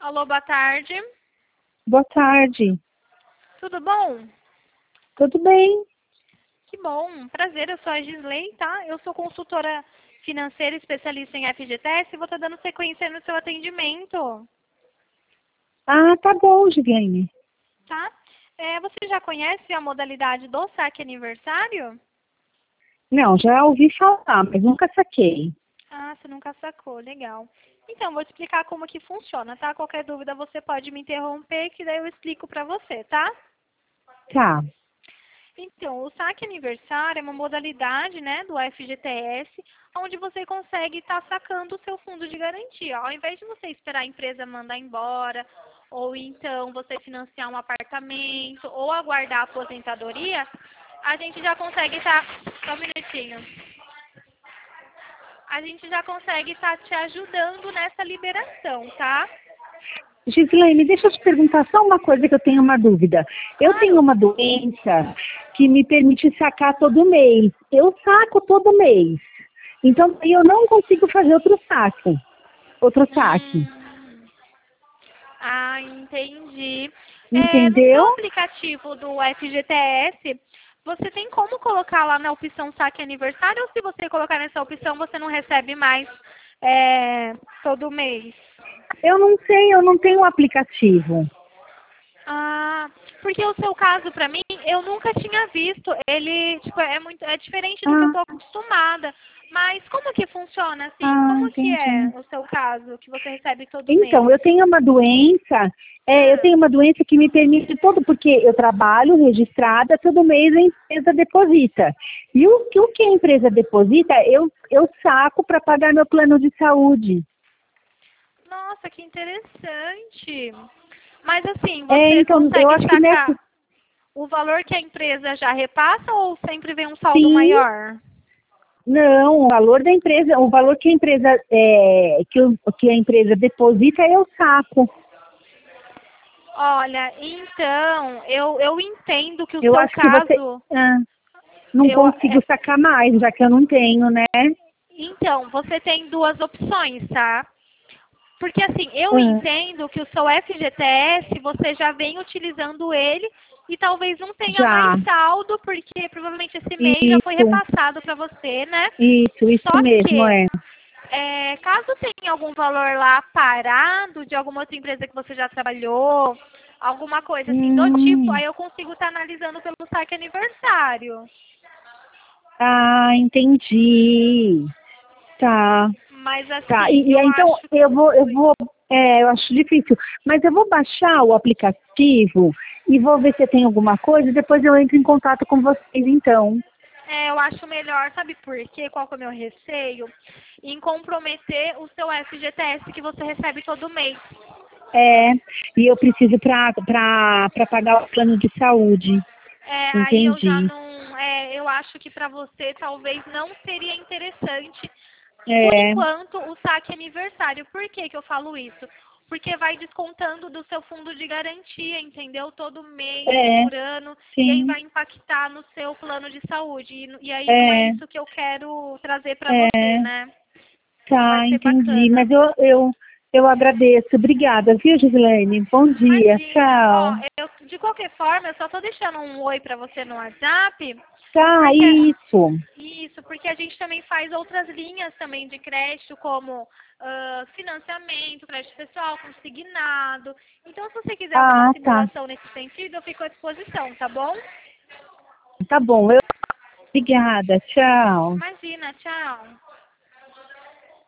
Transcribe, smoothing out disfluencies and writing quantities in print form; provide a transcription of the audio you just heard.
Alô, boa tarde. Boa tarde. Tudo bom? Tudo bem? Que bom. Prazer, eu sou a Gisley, tá? Eu sou consultora financeira especialista em FGTS e vou estar dando sequência no seu atendimento, Ah, tá bom, Gislaine. tá? Você já conhece a modalidade do saque aniversário? Não, já ouvi falar, mas nunca saquei. Ah, você nunca sacou, legal. Então, vou te explicar como que funciona, tá? Qualquer dúvida você pode me interromper, que daí eu explico pra você, tá? Tá. Então, o saque aniversário é uma modalidade, né, do FGTS, onde você consegue estar sacando o seu fundo de garantia. Ao invés de você esperar a empresa mandar embora, ou então você financiar um apartamento, ou aguardar a aposentadoria, a gente já consegue estar... Só um minutinho. A gente já consegue estar te ajudando nessa liberação, tá? Gislaine, deixa eu te perguntar só uma coisa que eu tenho uma dúvida. Eu tenho Claro. uma doença que me permite sacar todo mês. Eu saco todo mês. Então, eu não consigo fazer outro saque. Outro saque. Hum. Ah, entendi. No seu Entendeu? aplicativo do FGTS, você tem como colocar lá na opção saque aniversário ou se você colocar nessa opção você não recebe mais todo mês? Eu não sei, eu não tenho aplicativo. Ah, porque o seu caso pra mim, eu nunca tinha visto. Ele, tipo, é diferente do que eu Ah, tô acostumada. Mas como que funciona assim? Como que é entendi. o seu caso que você recebe todo Então, mês? eu Ah, tenho uma doença que me permite todo, porque eu trabalho registrada, todo mês a empresa deposita. E o que a empresa deposita, eu saco para pagar meu plano de saúde. nossa, que interessante. Mas assim, É, você então, eu consegue acho que sacar nessa, o valor que a empresa já repassa ou sempre vem um saldo sim, maior? não, o valor da empresa, o valor que a empresa, que a empresa deposita, eu saco. Olha, então, eu entendo que o Eu seu acho que você, caso, ah, não eu, consigo sacar mais, já que eu não tenho, né? então, você tem duas opções, tá? Porque assim, eu Ah, entendo que o seu FGTS você já vem utilizando ele e talvez não tenha mais já, saldo, porque provavelmente esse mês já foi isso. repassado para você, né? Isso Só mesmo, que, é. caso tenha algum valor lá parado de alguma outra empresa que você já trabalhou, alguma coisa assim do tipo, Hum, aí eu consigo estar analisando pelo saque aniversário. ah, entendi. Tá, Mas tá. assim, E eu aí, então acho. eu acho difícil, mas eu vou baixar o aplicativo e vou ver se tem alguma coisa, depois eu entro em contato com vocês, então. Eu acho melhor, sabe por quê? Qual que é o meu receio? Em comprometer o seu FGTS que você recebe todo mês. É, e eu preciso para pagar o plano de saúde. Aí eu já Entendi. não. Eu acho que para você talvez não seria interessante, por É, enquanto, o saque aniversário. Por que que eu falo isso? Porque vai descontando do seu fundo de garantia, entendeu? Todo mês, é, por ano, e aí sim, vai impactar no seu plano de saúde. E aí não é é, isso que eu quero trazer para você, é. né? Não vai Tá, ser entendi. bacana. Mas eu agradeço. Obrigada, viu, Gislaine? Bom dia. Imagina, ó, Tchau. de qualquer forma, eu só tô deixando um oi pra você no WhatsApp, Tá, porque isso. porque a gente também faz outras linhas também de crédito, como financiamento, crédito pessoal, consignado. Então, se você quiser alguma Ah, tá. simulação nesse sentido, eu fico à disposição, tá bom? Tá bom. Obrigada. Tchau. Imagina, tchau.